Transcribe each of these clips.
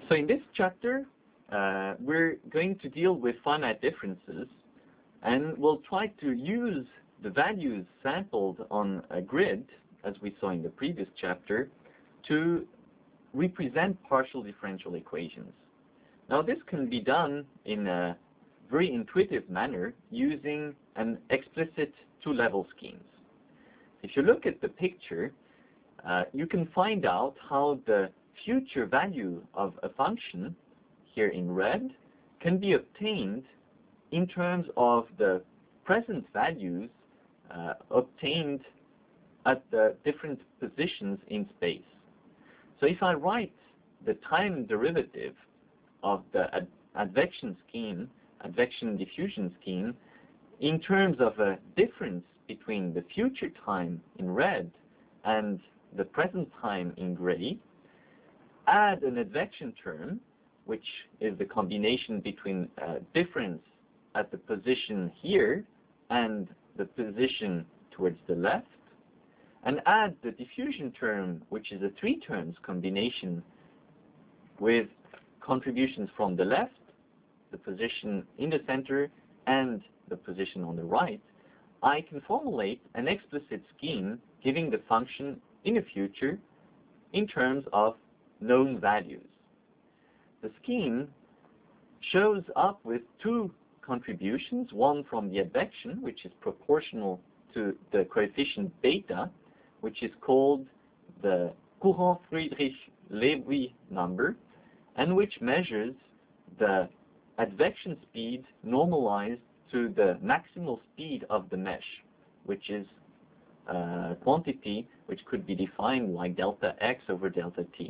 So in this chapter, we're going to deal with finite differences, and we'll try to use the values sampled on a grid, as we saw in the previous chapter, to represent partial differential equations. Now this can be done in a very intuitive manner using an explicit two-level schemes. If you look at the picture, you can find out how the future value of a function, here in red, can be obtained in terms of the present values obtained at the different positions in space. So if I write the time derivative of the advection diffusion scheme, in terms of a difference between the future time in red and the present time in gray, add an advection term, which is the combination between difference at the position here and the position towards the left, and add the diffusion term, which is a three terms combination with contributions from the left, the position in the center, and the position on the right, I can formulate an explicit scheme giving the function in the future in terms of known values. The scheme shows up with two contributions, one from the advection, which is proportional to the coefficient beta, which is called the Courant-Friedrich-Leboeuf number, and which measures the advection speed normalized to the maximal speed of the mesh, which is a quantity which could be defined like delta x over delta t.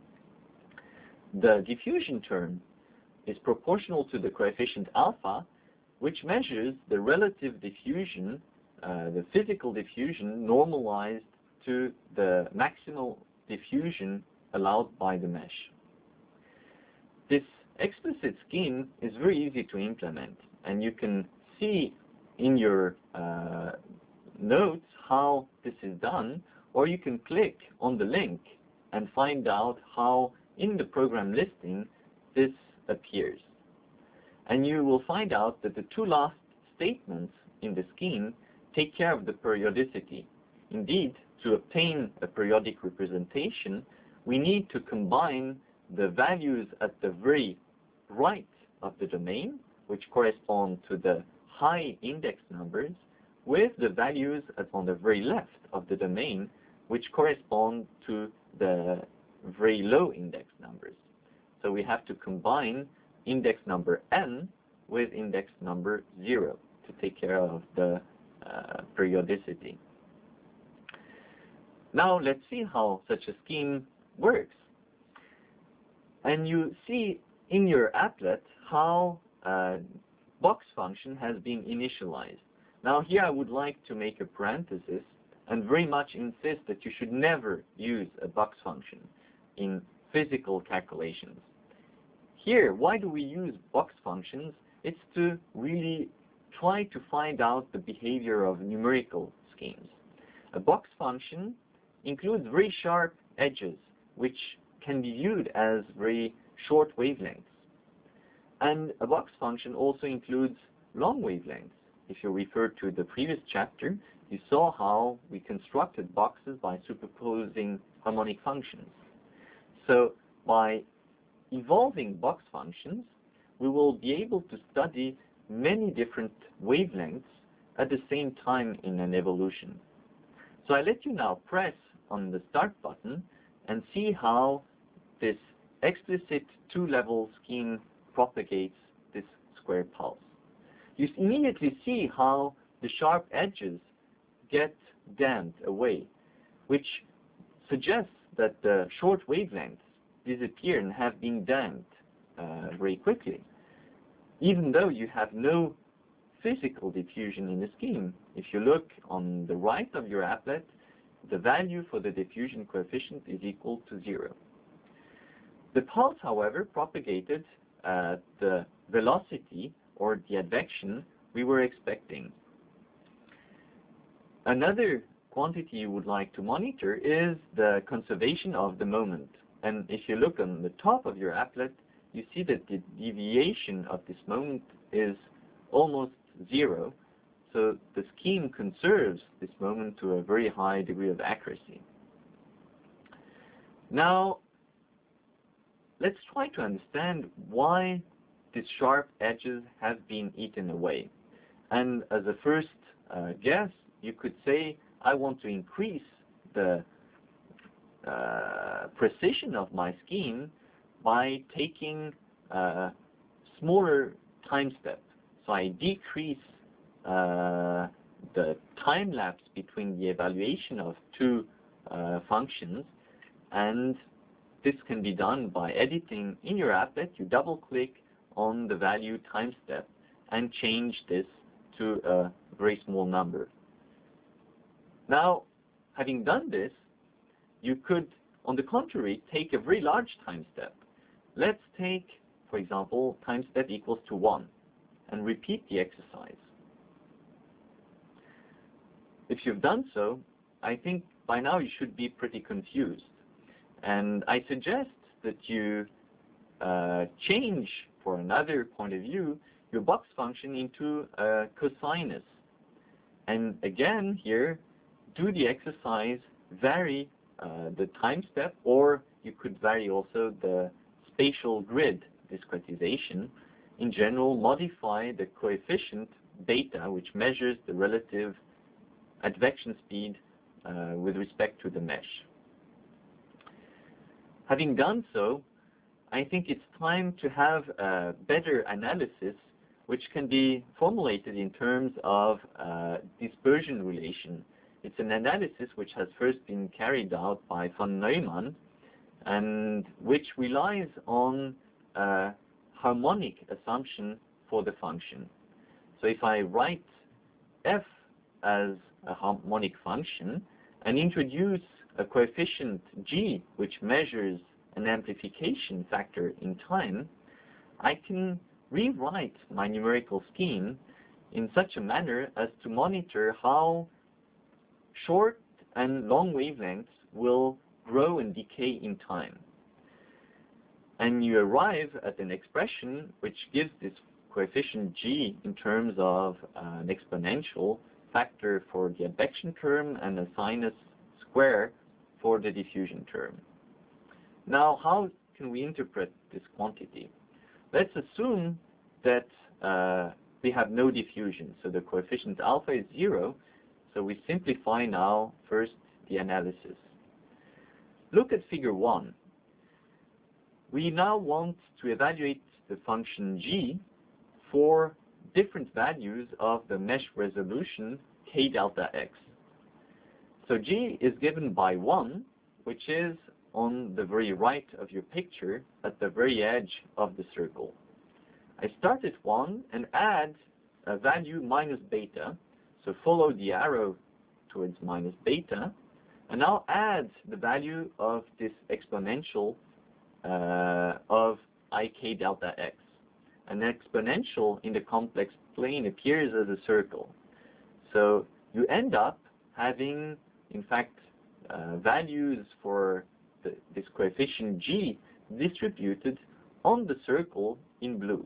The diffusion term is proportional to the coefficient alpha, which measures the relative diffusion, the physical diffusion normalized to the maximal diffusion allowed by the mesh. This explicit scheme is very easy to implement, and you can see in your notes how this is done, or you can click on the link and find out how in the program listing this appears. And you will find out that the two last statements in the scheme take care of the periodicity. Indeed, to obtain a periodic representation, we need to combine the values at the very right of the domain, which correspond to the high index numbers, with the values on the very left of the domain, which correspond to the very low index numbers. So we have to combine index number n with index number 0 to take care of the periodicity. Now let's see how such a scheme works. And you see in your applet how box function has been initialized. Now here I would like to make a parenthesis and very much insist that you should never use a box function in physical calculations. Here, why do we use box functions? It's to really try to find out the behavior of numerical schemes. A box function includes very sharp edges, which can be viewed as very short wavelengths. And a box function also includes long wavelengths. If you refer to the previous chapter, you saw how we constructed boxes by superposing harmonic functions. So by evolving box functions, we will be able to study many different wavelengths at the same time in an evolution. So I let you now press on the start button and see how this explicit two-level scheme propagates this square pulse. You immediately see how the sharp edges get damped away, which suggests that the short wavelengths disappear and have been damped very quickly, even though you have no physical diffusion in the scheme. If you look on the right of your applet, the value for the diffusion coefficient is equal to 0. The pulse, however, propagated at the velocity or the advection we were expecting. Another quantity you would like to monitor is the conservation of the moment. And if you look on the top of your applet, you see that the deviation of this moment is almost zero. So the scheme conserves this moment to a very high degree of accuracy. Now, let's try to understand why these sharp edges have been eaten away. And as a first guess, you could say, I want to increase the precision of my scheme by taking a smaller time step. So I decrease the time lapse between the evaluation of two functions, and this can be done by editing in your applet. You double click on the value time step and change this to a very small number. Now, having done this, you could, on the contrary, take a very large time step. Let's take, for example, time step equals to 1 and repeat the exercise. If you've done so, I think by now you should be pretty confused. And I suggest that you change, for another point of view, your box function into a cosinus. And again, here, do the exercise, vary the time step, or you could vary also the spatial grid discretization. In general, modify the coefficient beta, which measures the relative advection speed with respect to the mesh. Having done so, I think it's time to have a better analysis which can be formulated in terms of dispersion relation. It's an analysis which has first been carried out by von Neumann and which relies on a harmonic assumption for the function. So if I write f as a harmonic function and introduce a coefficient g which measures an amplification factor in time, I can rewrite my numerical scheme in such a manner as to monitor how short and long wavelengths will grow and decay in time. And you arrive at an expression which gives this coefficient g in terms of an exponential factor for the advection term and a sinus square for the diffusion term. Now, how can we interpret this quantity? Let's assume that we have no diffusion, so the coefficient alpha is 0, so we simplify now first the analysis. Look at figure 1. We now want to evaluate the function g for different values of the mesh resolution k delta x. So g is given by 1, which is on the very right of your picture at the very edge of the circle. I start at 1 and add a value minus beta, so follow the arrow towards minus beta, and now add the value of this exponential of ik delta x. An exponential in the complex plane appears as a circle. So you end up having, in fact, values for this coefficient g distributed on the circle in blue.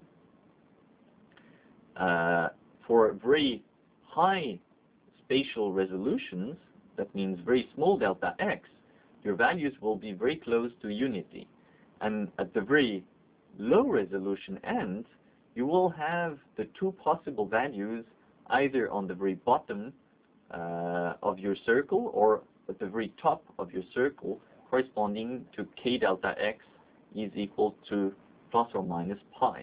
For very high spatial resolutions, that means very small delta x, your values will be very close to unity. And at the very low resolution end, you will have the two possible values either on the very bottom of your circle or at the very top of your circle, corresponding to k delta x is equal to plus or minus pi.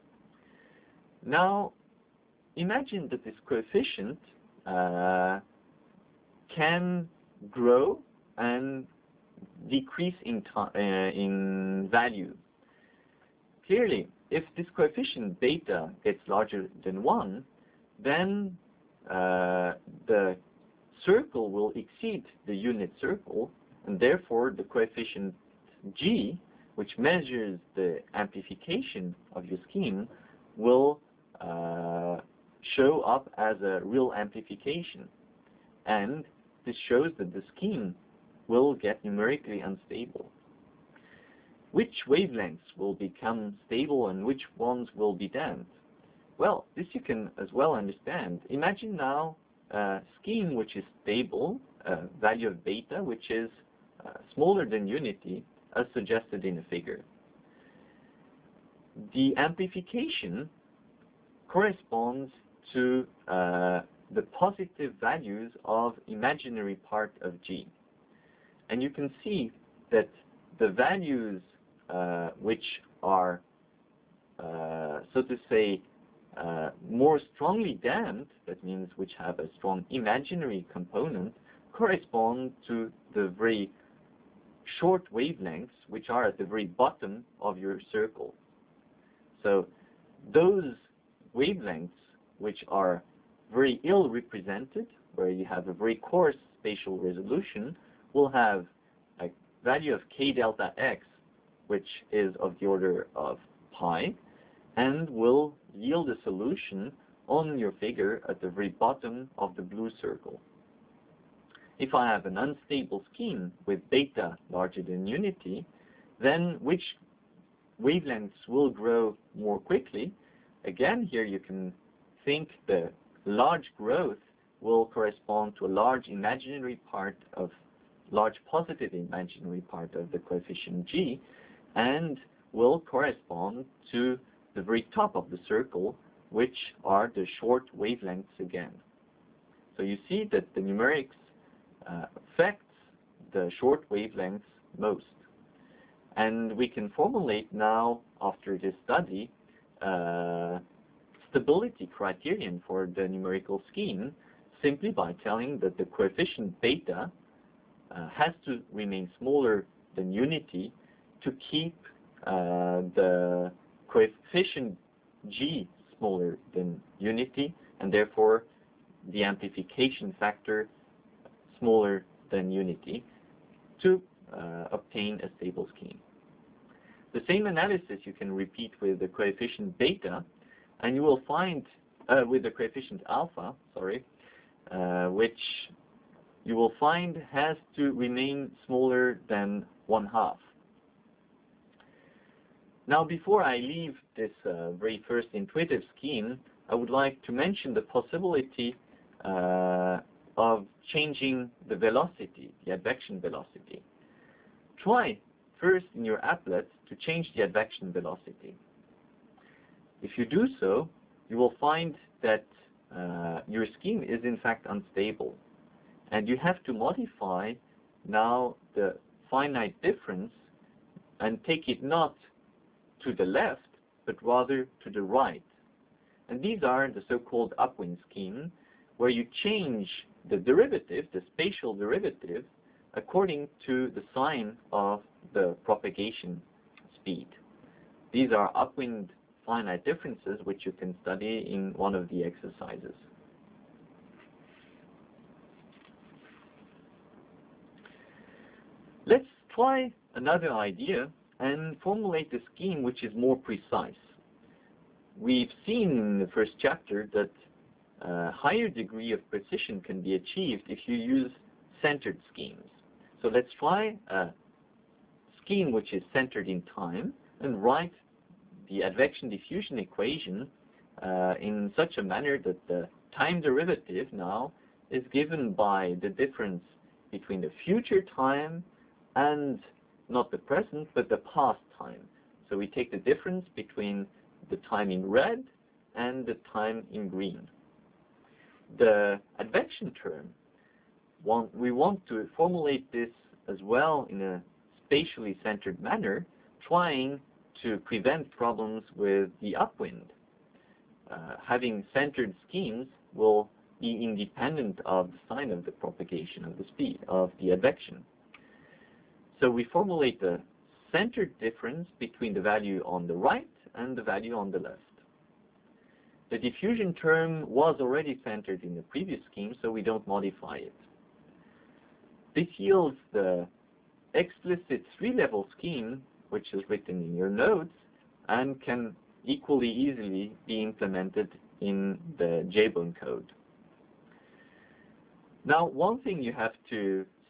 Now, imagine that this coefficient can grow and decrease in value. Clearly, if this coefficient beta gets larger than 1, then the circle will exceed the unit circle, and therefore the coefficient g, which measures the amplification of your scheme, will show up as a real amplification. And this shows that the scheme will get numerically unstable. which wavelengths will become stable and which ones will be damped? Well, this you can as well understand. Imagine now a scheme which is stable, a value of beta which is smaller than unity, as suggested in the figure. The amplification corresponds to the positive values of imaginary part of G. And you can see that the values which are, so to say, more strongly damped, that means which have a strong imaginary component, correspond to the very short wavelengths which are at the very bottom of your circle. So those wavelengths which are very ill represented, where you have a very coarse spatial resolution, will have a value of k delta x, which is of the order of pi, and will yield a solution on your figure at the very bottom of the blue circle. If I have an unstable scheme with beta larger than unity, then which wavelengths will grow more quickly? Again, here you can think the large growth will correspond to a large positive imaginary part of the coefficient G, and will correspond to the very top of the circle, which are the short wavelengths again. So you see that the numerics affects the short wavelengths most. And we can formulate now, after this study, stability criterion for the numerical scheme simply by telling that the coefficient beta has to remain smaller than unity to keep the coefficient G smaller than unity, and therefore the amplification factor smaller than unity, to obtain a stable scheme. The same analysis you can repeat with the coefficient beta, and you will find, with the coefficient alpha, sorry, which you will find has to remain smaller than 1/2. Now, before I leave this very first intuitive scheme, I would like to mention the possibility of changing the velocity, the advection velocity. Try first in your applet to change the advection velocity. If you do so, you will find that your scheme is in fact unstable, and you have to modify now the finite difference and take it not to the left, but rather to the right. And these are the so-called upwind scheme, where you change the derivative, the spatial derivative, according to the sign of the propagation speed. These are upwind finite differences, which you can study in one of the exercises. Let's try another idea and formulate a scheme which is more precise. We've seen in the first chapter that a higher degree of precision can be achieved if you use centered schemes. So let's try a scheme which is centered in time and write the advection diffusion equation in such a manner that the time derivative now is given by the difference between the future time and not the present, but the past time. So we take the difference between the time in red and the time in green. The advection term, we want to formulate this as well in a spatially centered manner, trying to prevent problems with the upwind. Having centered schemes will be independent of the sign of the propagation of the speed of the advection. So we formulate the centered difference between the value on the right and the value on the left. The diffusion term was already centered in the previous scheme, so we don't modify it. This yields the explicit three-level scheme, which is written in your notes, and can equally easily be implemented in the JBone code. Now, one thing you have to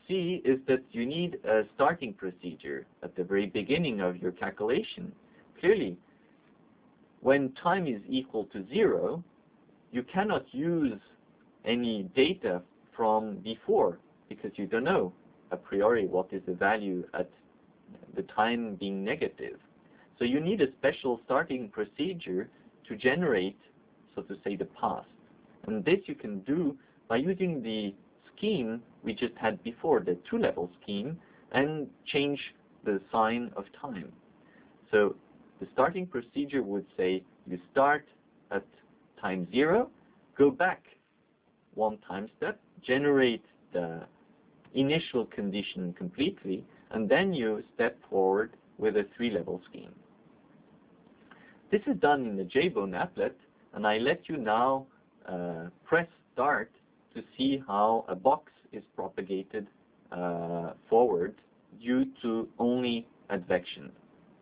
see is that you need a starting procedure at the very beginning of your calculation. Clearly, when time is equal to 0, you cannot use any data from before because you don't know a priori what is the value at the time being negative. So you need a special starting procedure to generate, so to say, the past. And this you can do by using the scheme we just had before, the two-level scheme, and change the sign of time. So the starting procedure would say you start at time 0, go back one time step, generate the initial condition completely, and then you step forward with a three-level scheme. This is done in the JBone applet, and I let you now press start to see how a box is propagated forward due to only advection.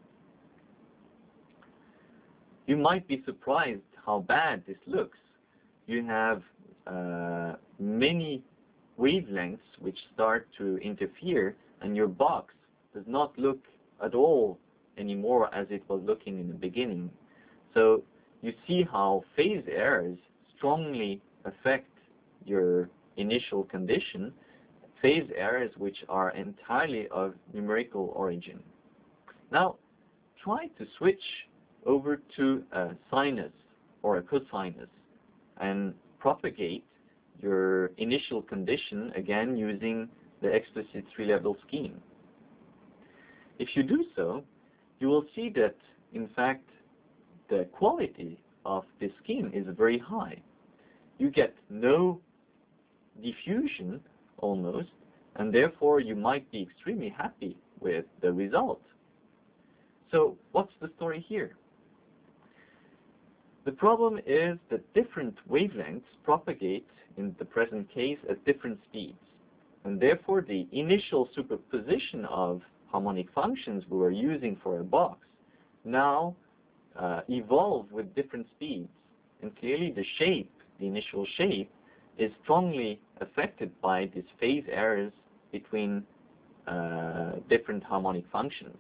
You might be surprised how bad this looks. You have many wavelengths which start to interfere, and your box does not look at all anymore as it was looking in the beginning. So you see how phase errors strongly affect your initial condition, phase errors which are entirely of numerical origin. Now, try to switch over to a sinus or a cosinus and propagate your initial condition again using the explicit three-level scheme. If you do so, you will see that, in fact, the quality of this scheme is very high. You get no diffusion almost, and therefore you might be extremely happy with the result. So what's the story here? The problem is that different wavelengths propagate in the present case at different speeds, and therefore the initial superposition of harmonic functions we were using for a box now evolve with different speeds, and clearly the shape, the initial shape, is strongly affected by these phase errors between different harmonic functions.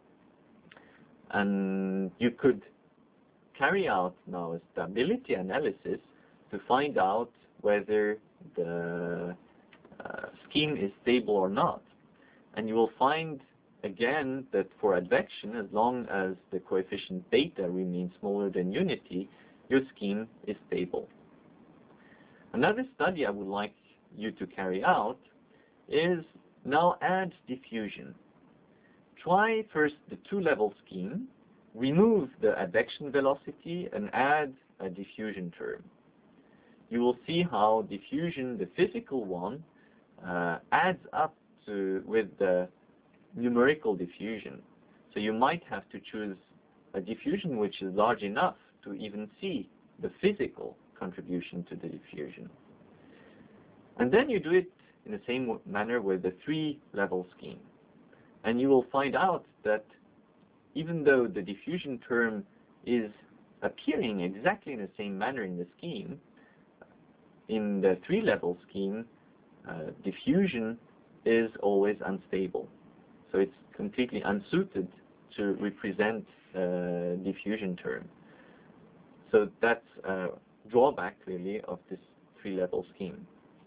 And you could carry out now a stability analysis to find out whether the scheme is stable or not. And you will find again that for advection, as long as the coefficient beta remains smaller than unity, your scheme is stable. Another study I would like you to carry out is now add diffusion. Try first the two-level scheme, remove the advection velocity, and add a diffusion term. You will see how diffusion, the physical one, adds up with the numerical diffusion. So you might have to choose a diffusion which is large enough to even see the physical contribution to the diffusion. And then you do it in the same manner with the three-level scheme. And you will find out that even though the diffusion term is appearing exactly in the same manner in the scheme, in the three-level scheme, diffusion is always unstable. So it's completely unsuited to represent a diffusion term. So that's a drawback, clearly, of this three-level scheme.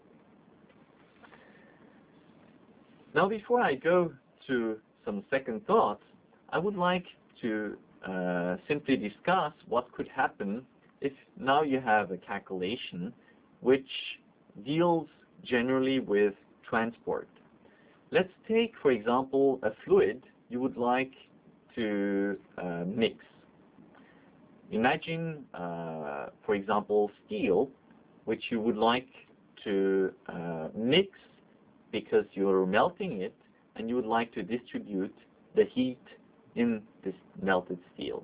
Now, before I go to some second thoughts, I would like to simply discuss what could happen if now you have a calculation which deals generally with transport. Let's take, for example, a fluid you would like to mix. Imagine, for example, steel, which you would like to mix because you're melting it, and you would like to distribute the heat in this melted steel.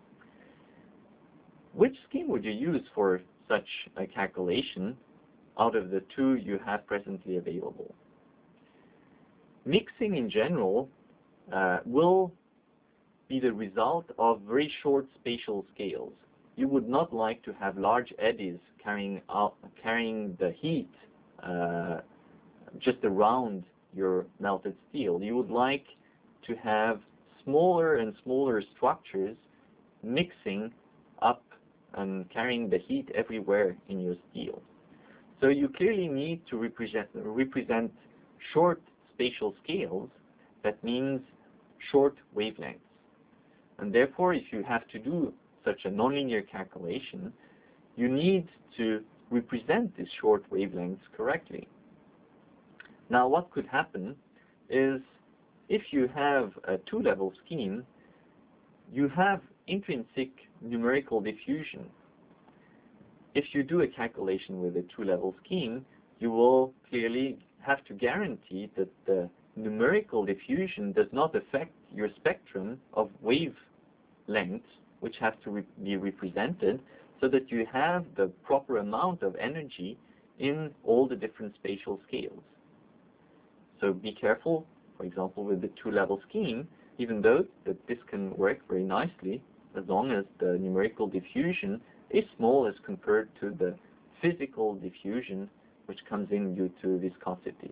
Which scheme would you use for such a calculation out of the two you have presently available? Mixing in general will be the result of very short spatial scales. You would not like to have large eddies carrying the heat just around your melted steel. You would like to have smaller and smaller structures mixing up and carrying the heat everywhere in your steel. So you clearly need to represent short spatial scales. That means short wavelengths. And therefore, if you have to do such a nonlinear calculation, you need to represent these short wavelengths correctly. Now, what could happen is if you have a two-level scheme, you have intrinsic numerical diffusion. If you do a calculation with a two-level scheme, you will clearly have to guarantee that the numerical diffusion does not affect your spectrum of wavelengths, which have to be represented, so that you have the proper amount of energy in all the different spatial scales. So be careful, for example, with the two-level scheme, even though that this can work very nicely, as long as the numerical diffusion is small as compared to the physical diffusion which comes in due to viscosity.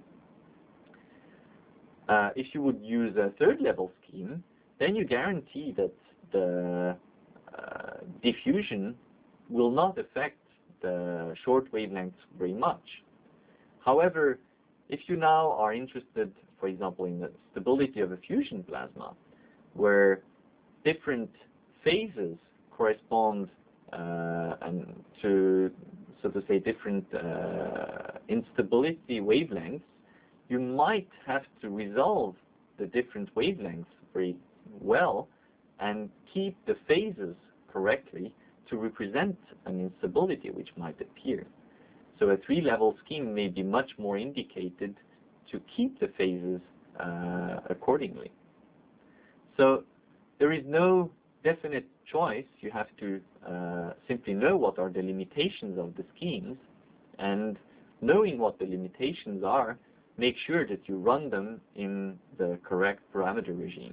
If you would use a third-level scheme, then you guarantee that the diffusion will not affect the short wavelengths very much. However, if you now are interested, for example, in the stability of a fusion plasma, where different phases correspond and to, so to say, different instability wavelengths, you might have to resolve the different wavelengths very well and keep the phases correctly to represent an instability which might appear. So a three-level scheme may be much more indicated to keep the phases accordingly. So there is no definite choice. You have to simply know what are the limitations of the schemes, and knowing what the limitations are, make sure that you run them in the correct parameter regime.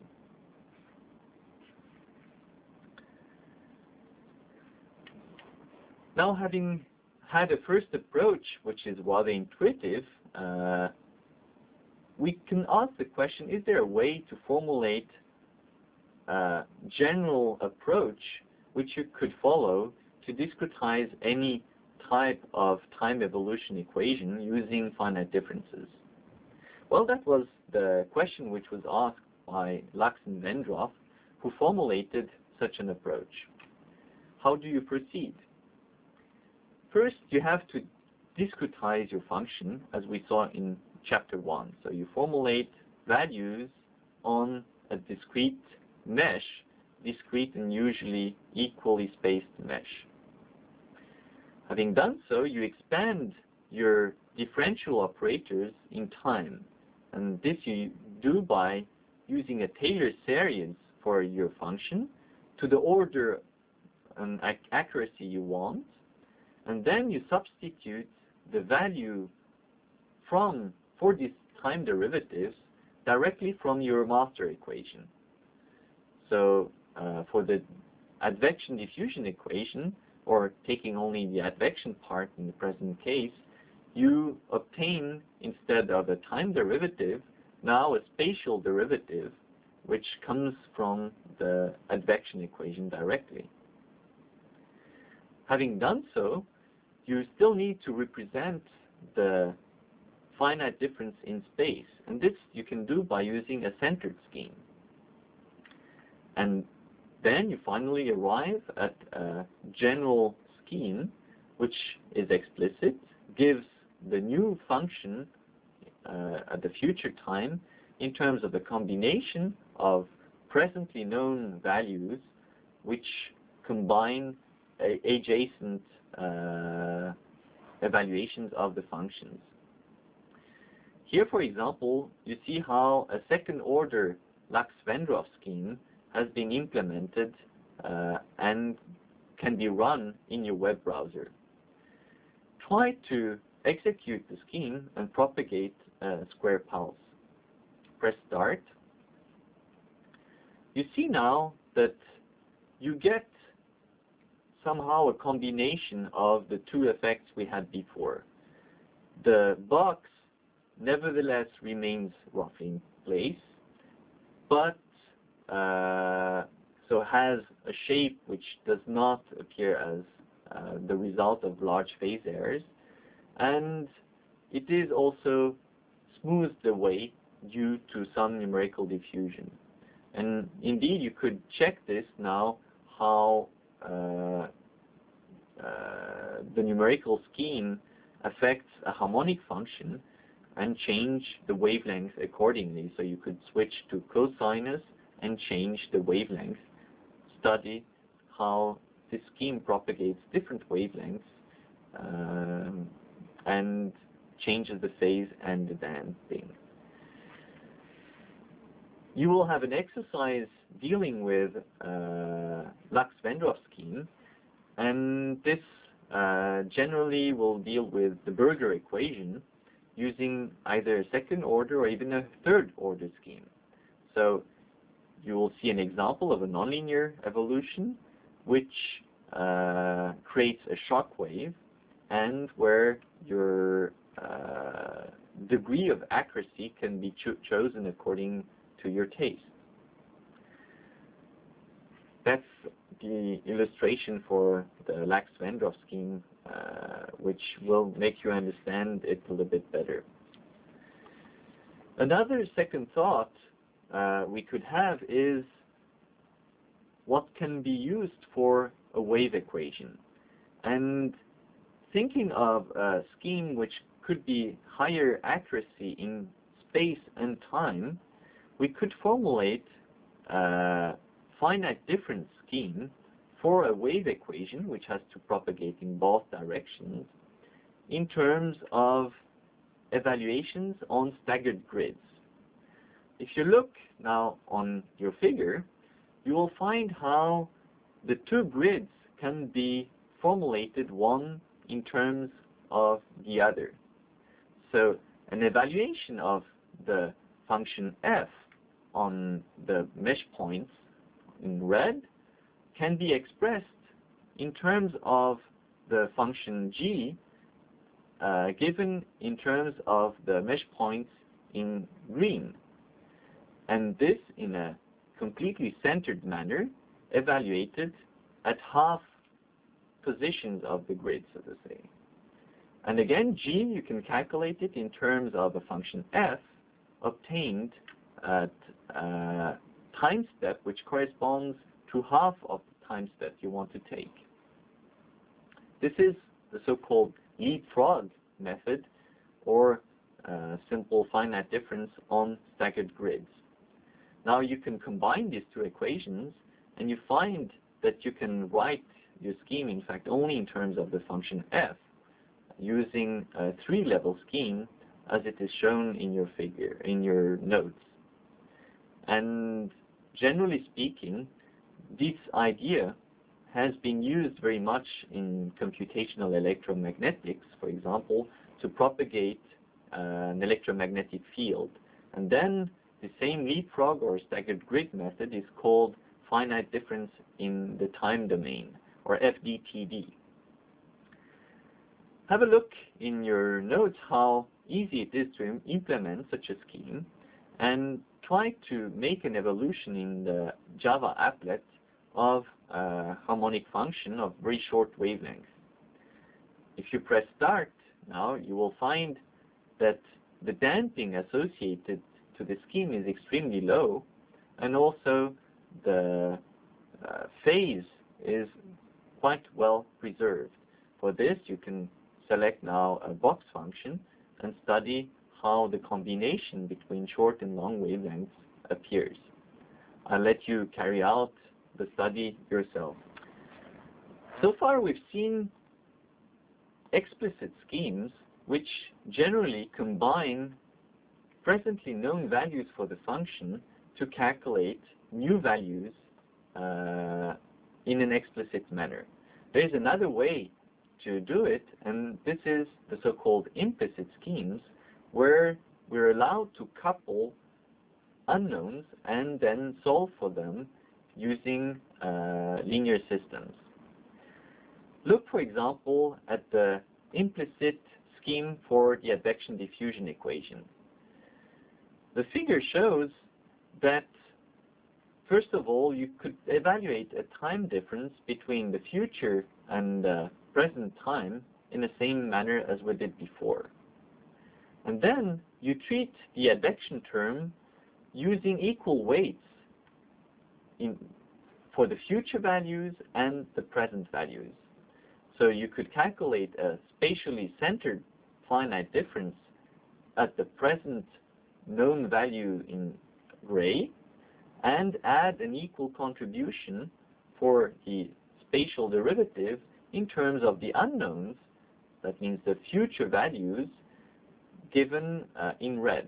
Now, having had a first approach, which is rather intuitive, we can ask the question, is there a way to formulate a general approach which you could follow to discretize any type of time evolution equation using finite differences? Well, that was the question which was asked by Lax and Vendroff, who formulated such an approach. How do you proceed? First, you have to discretize your function, as we saw in chapter 1. So you formulate values on a discrete mesh, discrete and usually equally spaced mesh. Having done so, you expand your differential operators in time. And this you do by using a Taylor series for your function to the order and accuracy you want. And then you substitute the value for these time derivatives directly from your master equation. So for the advection diffusion equation, or taking only the advection part in the present case, you obtain, instead of a time derivative, now a spatial derivative, which comes from the advection equation directly. Having done so, you still need to represent the finite difference in space. And this you can do by using a centered scheme. And then you finally arrive at a general scheme which is explicit, gives the new function at the future time in terms of a combination of presently known values which combine adjacent evaluations of the functions. Here, for example, you see how a second-order Lax-Vendroff scheme has been implemented and can be run in your web browser. Try to execute the scheme and propagate a square pulse. Press Start. You see now that you get somehow a combination of the two effects we had before. The box nevertheless remains roughly in place, but so has a shape which does not appear as the result of large phase errors, and it is also smoothed away due to some numerical diffusion. And indeed, you could check this now, how the numerical scheme affects a harmonic function and change the wavelength accordingly. So you could switch to cosinus and change the wavelength, study how this scheme propagates different wavelengths and changes the phase and the damping. You will have an exercise dealing with Lax-Wendorf scheme, and this generally will deal with the Berger equation using either a second order or even a third order scheme. So you will see an example of a nonlinear evolution which creates a shock wave, and where your degree of accuracy can be chosen according to your taste. That's the illustration for the Lax-Wendorf scheme, which will make you understand it a little bit better. Another second thought we could have is what can be used for a wave equation. And thinking of a scheme which could be higher accuracy in space and time, we could formulate a finite difference scheme for a wave equation which has to propagate in both directions in terms of evaluations on staggered grids. If you look now on your figure, you will find how the two grids can be formulated one in terms of the other. So an evaluation of the function f on the mesh points in red can be expressed in terms of the function g given in terms of the mesh points in green. And this in a completely centered manner, evaluated at half positions of the grid, so to say. And again, g, you can calculate it in terms of a function f obtained at a time step which corresponds to half of the time step you want to take. This is the so-called leapfrog method, or simple finite difference on staggered grids. Now you can combine these two equations, and you find that you can write your scheme, in fact, only in terms of the function f, using a three-level scheme as it is shown in your figure, in your notes. And generally speaking, this idea has been used very much in computational electromagnetics, for example, to propagate an electromagnetic field. And then the same leapfrog or staggered grid method is called finite difference in the time domain, or FDTD. Have a look in your notes how easy it is to implement such a scheme, and try to make an evolution in the Java applet of a harmonic function of very short wavelength. If you press start now, you will find that the damping associated to the scheme is extremely low, and also the phase is quite well preserved. For this, you can select now a box function and study how the combination between short and long wavelengths appears. I'll let you carry out the study yourself. So far, we've seen explicit schemes which generally combine presently known values for the function to calculate new values in an explicit manner. There is another way to do it, and this is the so-called implicit schemes, where we're allowed to couple unknowns and then solve for them using linear systems. Look, for example, at the implicit scheme for the advection diffusion equation. The figure shows that, first of all, you could evaluate a time difference between the future and present time in the same manner as we did before. And then you treat the advection term using equal weights for the future values and the present values. So you could calculate a spatially centered finite difference at the present known value in gray and add an equal contribution for the spatial derivative in terms of the unknowns, that means the future values, given in red.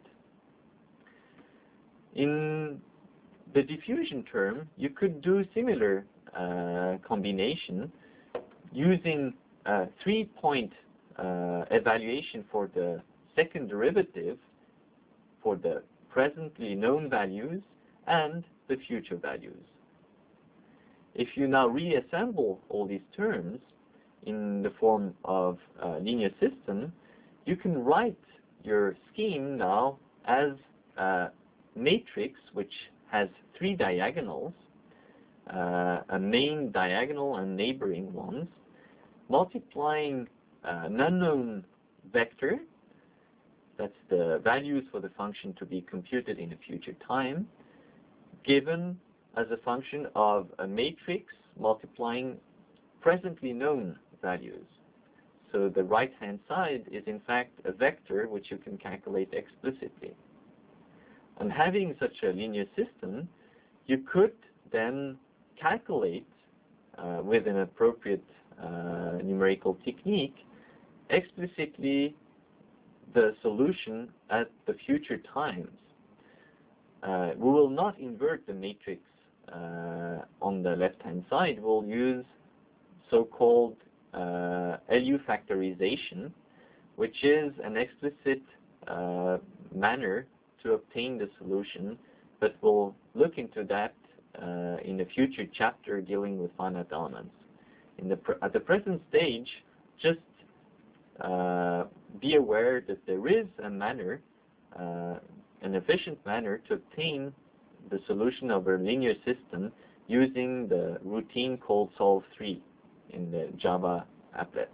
In the diffusion term, you could do similar combination using a 3-point evaluation for the second derivative for the presently known values and the future values. If you now reassemble all these terms in the form of a linear system, you can write your scheme now as a matrix which has 3 diagonals, a main diagonal and neighboring ones, multiplying an unknown vector, that's the values for the function to be computed in a future time, given as a function of a matrix multiplying presently known values. So the right-hand side is in fact a vector which you can calculate explicitly. And having such a linear system, you could then calculate with an appropriate numerical technique explicitly the solution at the future times. We will not invert the matrix on the left-hand side. We'll use so-called LU factorization, which is an explicit manner to obtain the solution, but we'll look into that in a future chapter dealing with finite elements. At the present stage, just be aware that there is a manner, an efficient manner to obtain the solution of a linear system using the routine called solve3 in the Java applet.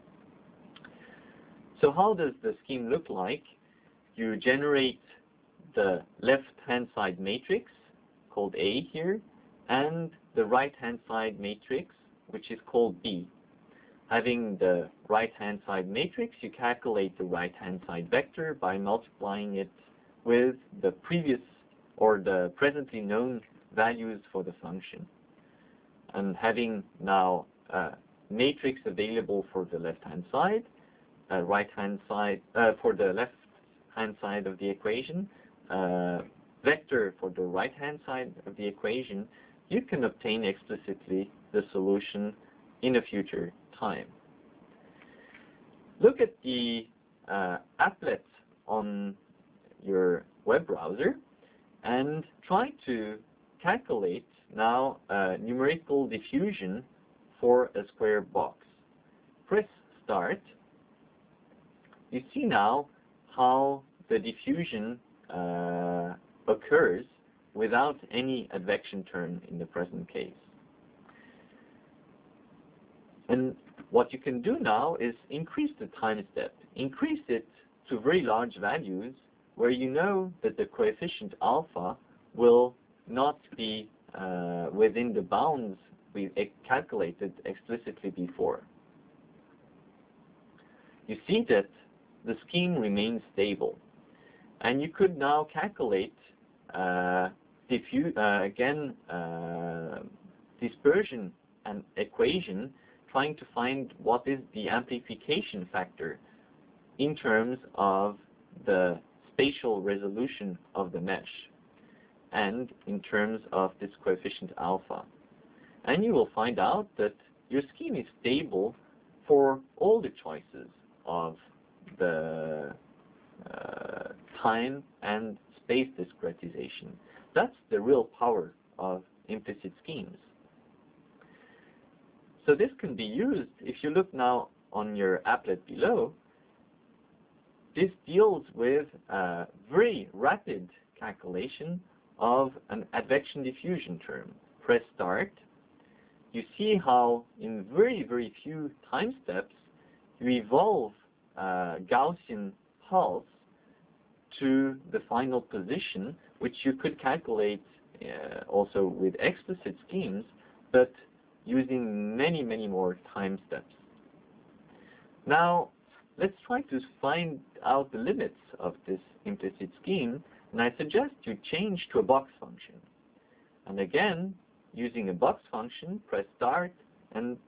So how does the scheme look like? You generate the left-hand side matrix, called A here, and the right-hand side matrix, which is called B. Having the right-hand side matrix, you calculate the right-hand side vector by multiplying it with the previous or the presently known values for the function. And having now a matrix available for the left-hand side, right-hand side for the left-hand side of the equation, vector for the right-hand side of the equation, you can obtain explicitly the solution in a future time. Look at the applet on your web browser and try to calculate now numerical diffusion for a square box. Press start. You see now how the diffusion occurs without any advection term in the present case. And what you can do now is increase the time step. Increase it to very large values where you know that the coefficient alpha will not be within the bounds we calculated explicitly before. You see that the scheme remains stable. And you could now calculate dispersion and equation, trying to find what is the amplification factor in terms of the spatial resolution of the mesh and in terms of this coefficient alpha. And you will find out that your scheme is stable for all the choices of the time and space discretization. That's the real power of implicit schemes. So this can be used, if you look now on your applet below, this deals with very rapid calculation of an advection diffusion term. Press start. You see how in very, very few time steps you evolve Gaussian pulse to the final position, which you could calculate also with explicit schemes, but using many, many more time steps. Now, let's try to find out the limits of this implicit scheme, and I suggest you change to a box function. And again, using a box function, press start, and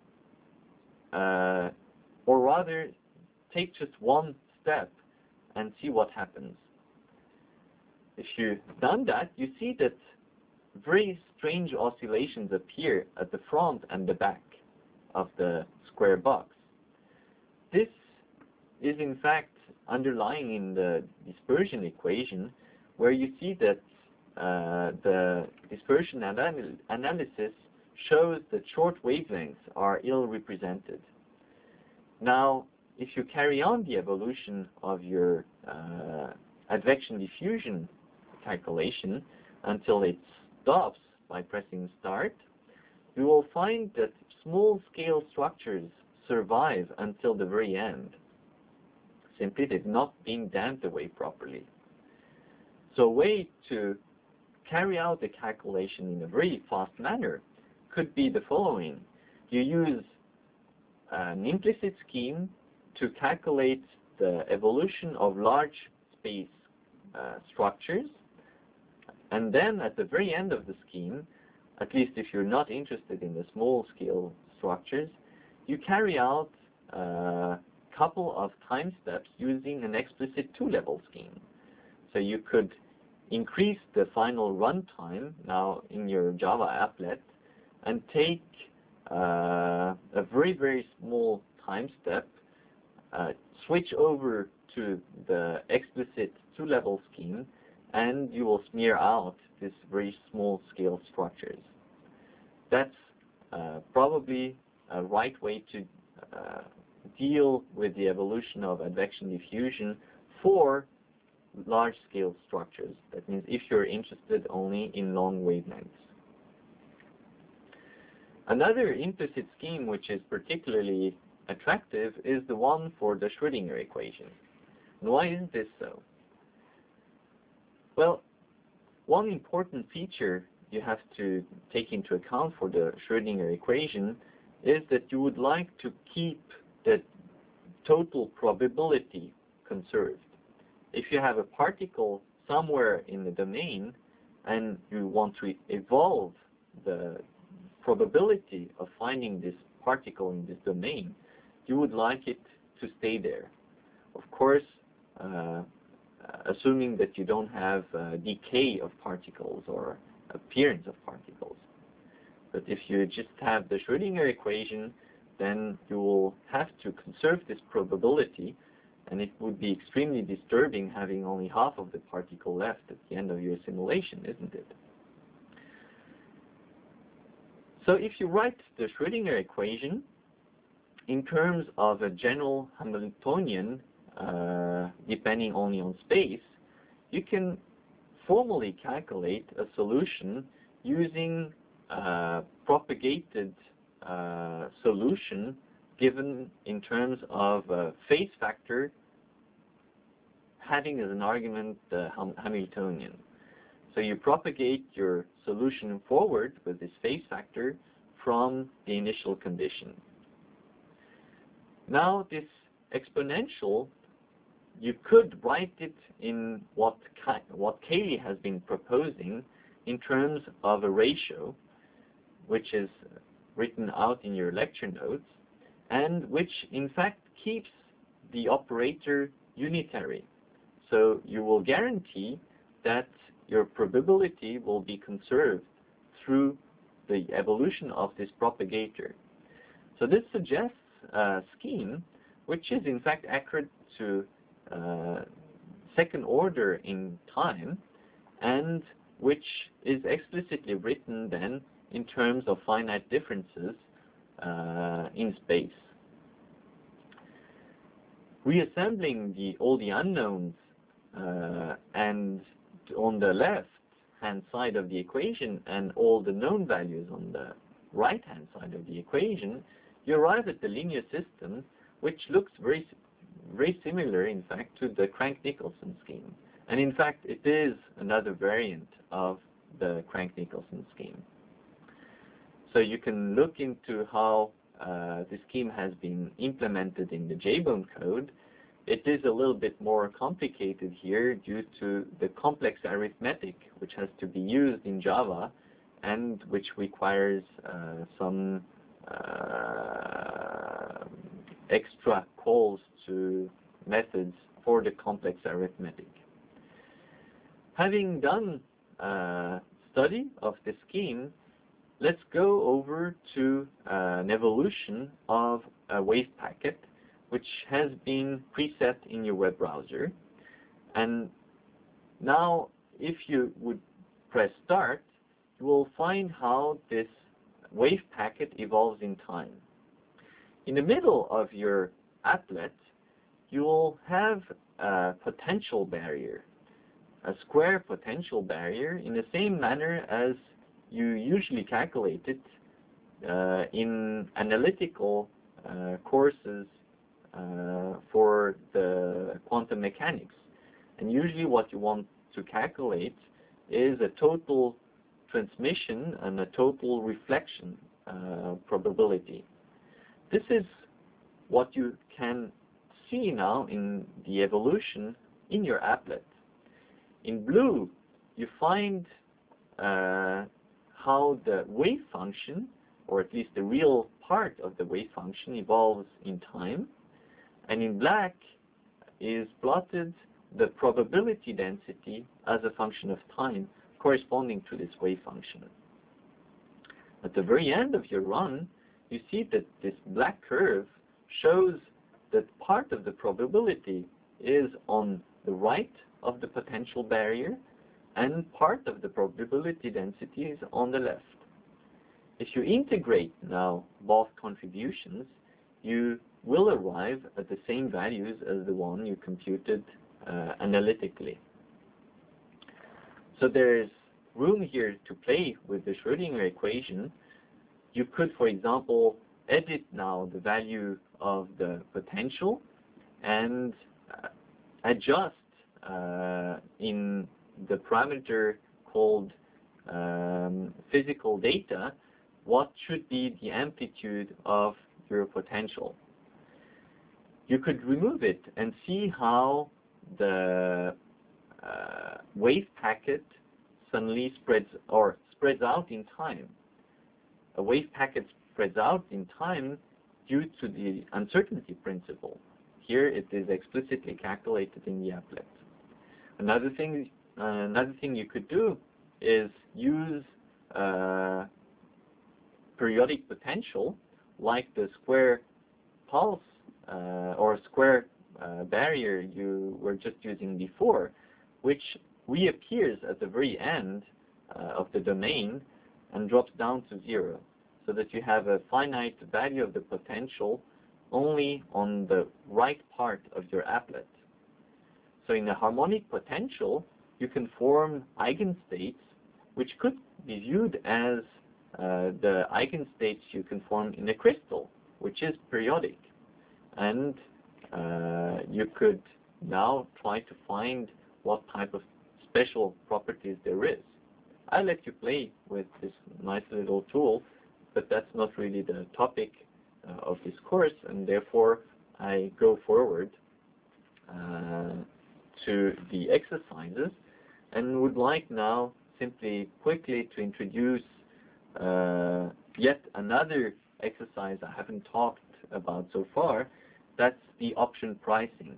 or rather, take just one step and see what happens. If you've done that, you see that very strange oscillations appear at the front and the back of the square box. This is in fact underlying in the dispersion equation, where you see that the dispersion analysis shows that short wavelengths are ill represented. Now, if you carry on the evolution of your advection diffusion calculation until it stops by pressing start, you will find that small scale structures survive until the very end. Simply they've not been damped away properly. So a way to carry out the calculation in a very fast manner could be the following. You use an implicit scheme to calculate the evolution of large space structures, and then at the very end of the scheme, at least if you're not interested in the small scale structures, you carry out a couple of time steps using an explicit two-level scheme. So you could increase the final runtime now in your Java applet and take a very, very small time step, switch over to the explicit two-level scheme, and you will smear out these very small scale structures. That's probably a right way to deal with the evolution of advection diffusion for large scale structures. That means if you're interested only in long wavelengths. Another implicit scheme which is particularly attractive is the one for the Schrödinger equation. And why is this so? Well, one important feature you have to take into account for the Schrödinger equation is that you would like to keep the total probability conserved. If you have a particle somewhere in the domain and you want to evolve the probability of finding this particle in this domain, you would like it to stay there. Of course, assuming that you don't have decay of particles or appearance of particles. But if you just have the Schrödinger equation, then you will have to conserve this probability, and it would be extremely disturbing having only half of the particle left at the end of your simulation, isn't it? So if you write the Schrödinger equation in terms of a general Hamiltonian, depending only on space, you can formally calculate a solution using propagated solution given in terms of a phase factor having as an argument the Hamiltonian. So you propagate your solution forward with this phase factor from the initial condition. Now this exponential, you could write it in what Cayley has been proposing in terms of a ratio, which is written out in your lecture notes, and which in fact keeps the operator unitary. So you will guarantee that your probability will be conserved through the evolution of this propagator. So this suggests a scheme which is in fact accurate to second order in time, and which is explicitly written then in terms of finite differences in space. reassembling all the unknowns and on the left hand side of the equation and all the known values on the right hand side of the equation, you arrive at the linear system, which looks very similar, in fact, to the Crank-Nicolson scheme. And in fact, it is another variant of the Crank-Nicolson scheme. So you can look into how the scheme has been implemented in the JBone code. It is a little bit more complicated here due to the complex arithmetic which has to be used in Java and which requires some extra calls to methods for the complex arithmetic. Having done a study of the scheme, let's go over to an evolution of a wave packet which has been preset in your web browser. And now, if you would press start, you will find how this wave packet evolves in time. In the middle of your applet, you will have a potential barrier, a square potential barrier, in the same manner as you usually calculate it in analytical courses for the quantum mechanics. And usually what you want to calculate is a total transmission and a total reflection probability. This is what you can see now in the evolution in your applet. In blue, you find how the wave function, or at least the real part of the wave function, evolves in time. And in black is plotted the probability density as a function of time corresponding to this wave function. At the very end of your run, you see that this black curve shows that part of the probability is on the right of the potential barrier and part of the probability density is on the left. If you integrate now both contributions, you will arrive at the same values as the one you computed analytically. So there is room here to play with the Schrödinger equation. You could, for example, edit now the value of the potential and adjust in the parameter called physical data what should be the amplitude of your potential. You could remove it and see how the wave packet suddenly spreads out in time. A wave packet spreads out in time due to the uncertainty principle. Here it is explicitly calculated in the applet. Another thing you could do is use periodic potential like the square pulse or square barrier you were just using before, which reappears at the very end of the domain and drops down to 0, so that you have a finite value of the potential only on the right part of your applet. So in a harmonic potential, you can form eigenstates which could be viewed as the eigenstates you can form in a crystal, which is periodic. And you could now try to find what type of special properties there is. I'll let you play with this nice little tool, but that's not really the topic of this course, and therefore I go forward to the exercises and would like now simply quickly to introduce yet another exercise I haven't talked about so far. That's the option pricing.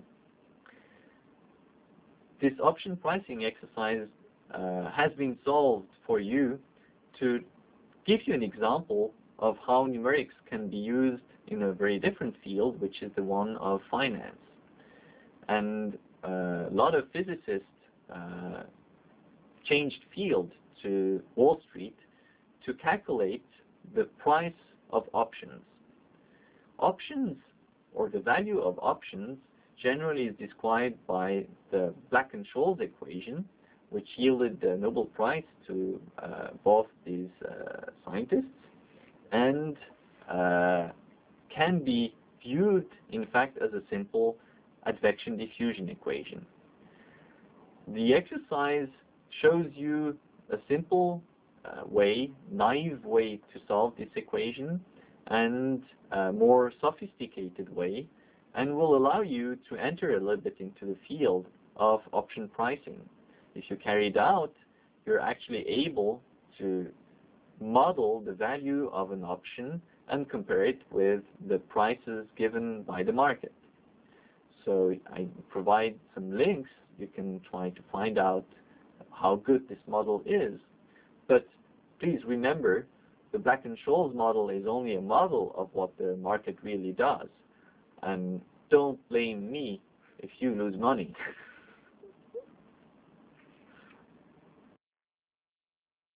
This option pricing exercise has been solved for you to give you an example of how numerics can be used in a very different field, which is the one of finance. And a lot of physicists changed field to Wall Street to calculate the price of options. Options, or the value of options, generally is described by the Black-Scholes equation, which yielded the Nobel Prize to both these scientists, and can be viewed, in fact, as a simple advection diffusion equation. The exercise shows you a simple naive way to solve this equation, and a more sophisticated way, and will allow you to enter a little bit into the field of option pricing. If you carry it out, you're actually able to model the value of an option and compare it with the prices given by the market. So I provide some links. You can try to find out how good this model is. But please remember, the Black-Scholes model is only a model of what the market really does. And don't blame me if you lose money.